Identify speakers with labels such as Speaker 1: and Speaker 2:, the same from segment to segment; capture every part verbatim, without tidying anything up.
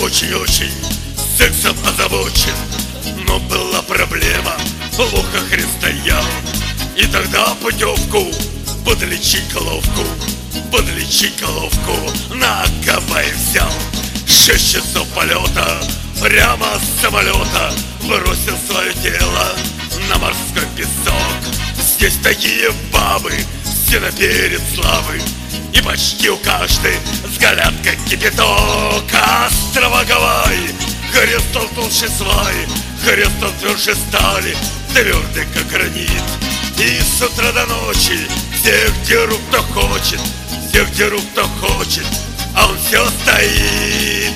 Speaker 1: очень-очень сексом озабочен, но была проблема, плохо хрен стоял. И тогда путевку подлечить головку, подлечить головку на гавайи взял. Шесть часов полета прямо с самолета бросил свое тело на морской песок. Здесь такие бабы, все наперед славы, и почти у каждой взгляд как кипяток. Острова Гавайи, хрест стал толще сваи, хрест стал тверже стали, твердый как гранит. И с утра до ночи всех дерут кто хочет, всех дерут кто хочет, а он все стоит.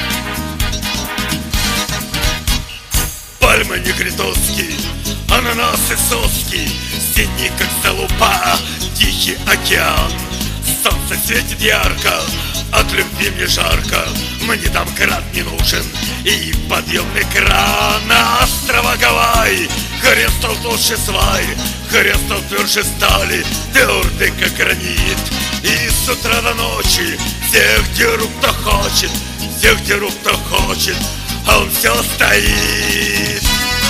Speaker 1: Пальмы негритовские, ананасы соски, синий как залупа Тихий океан. Солнце светит ярко, от любви мне жарко, мне там град не нужен и подъемный кран. На острова Гавайи хрест стал толще сваи, хрест стал тверже стали, твердый как гранит. И с утра до ночи всех дерут кто хочет, всех дерут кто хочет, а он все стоит.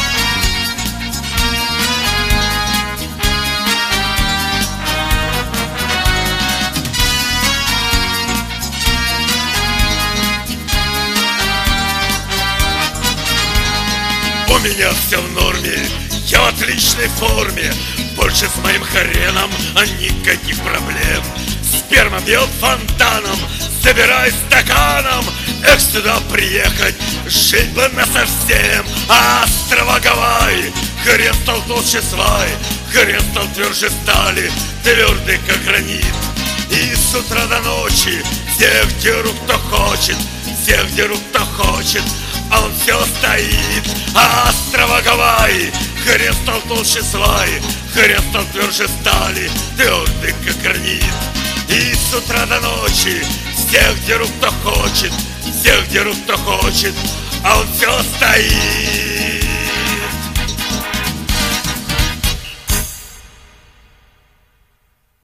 Speaker 1: У меня все в норме, я в отличной форме, больше с моим хреном, а никаких проблем. Сперма бьет фонтаном, собирай стаканом, эх, сюда приехать, жить бы насовсем. Острова Гавайи, хрест стал толще сваи, хрест стал тверже стали, твердый как гранит. И с утра до ночи всех дерут кто хочет, всех дерут кто хочет, а он все стоит. А острова Гавайи, хрест стал толще сваи, хрест стал тверже стали, твердый как гранит. И с утра до ночи всех дерут кто хочет, всех дерут кто хочет, а он все стоит.